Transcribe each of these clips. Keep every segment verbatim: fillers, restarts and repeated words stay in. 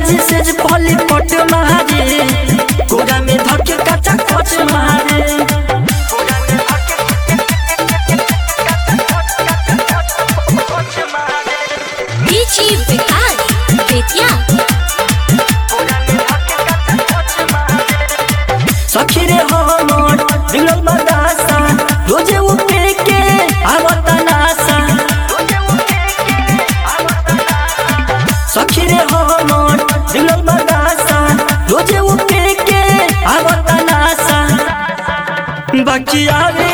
से पली पट मारे गोरा में धके कचा कच मारे डीजे विकास बेतिया सखी रे हमर दिल बदासा रोजे उठे के आवता नासा सखी रे हमर दिल बदासा रोजे उठे के आवता नासा बकिया रे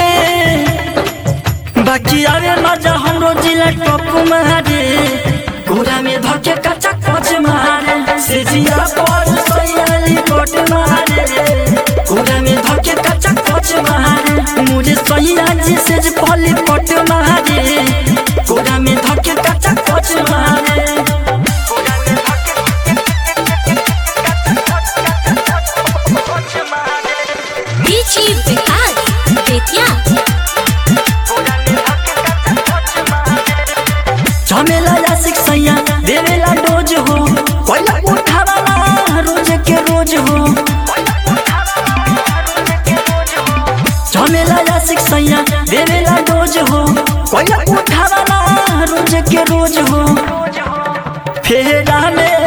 बकिया रे मजा हमरो जिला टप मारे गोरा में धके कचा कच मारे से जिया पर सयाली कोट मारे गोरा में धके कचा कच मारे मुझे सैया जी से पली पट मारे गोरा में धके कचा कच मारे डीजे विकास बेतिया झमेला या शिक्षैया देवेला डोज हो कोइला उठावाला रोज के रोज हो झमेला या शिक्षैया देवेला डोज हो कोइला उठावाला रोज के रोज हो फेरा में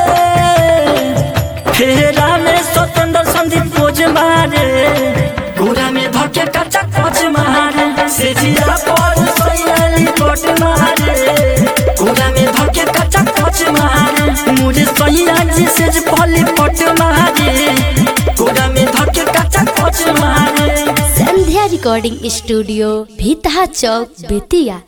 फेरा में स्वतंत्र संदीप पोज मारे गोरा में धके कचा कच मारे से जिया पर सयाली कोट मारे गोरा में धके कचा कच मारे मुझे सैया जी से पली पट मारे गोरा में धके कचा कच मारे संध्या रिकॉर्डिंग स्टूडियो भीतहा चौक बेतिया।